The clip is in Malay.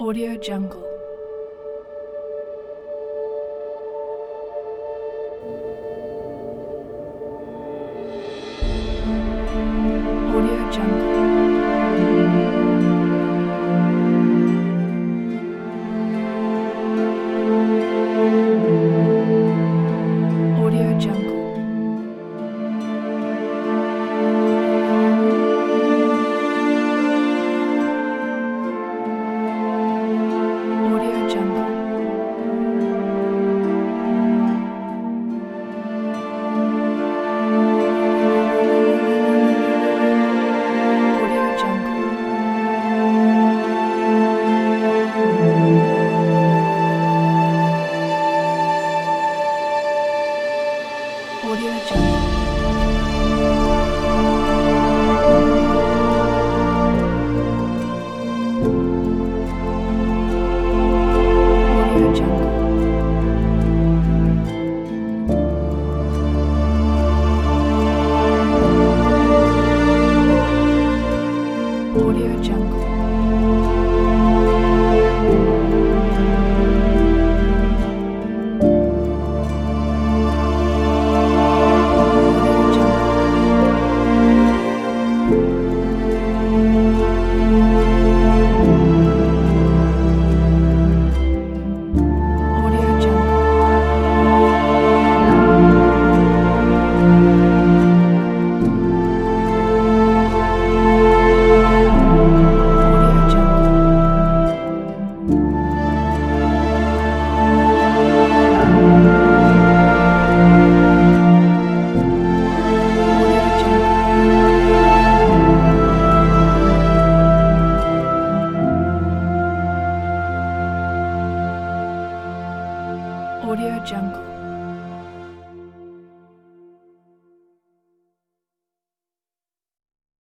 Audio Jungle. Audio Jungle. Audio Jungle. Audio Jungle. Audio Jungle. Audio Jungle. Audio Jungle. Audio Jungle. Audio Jungle. Audio Jungle. Audio Jungle. Audio Jungle. Audio Jungle.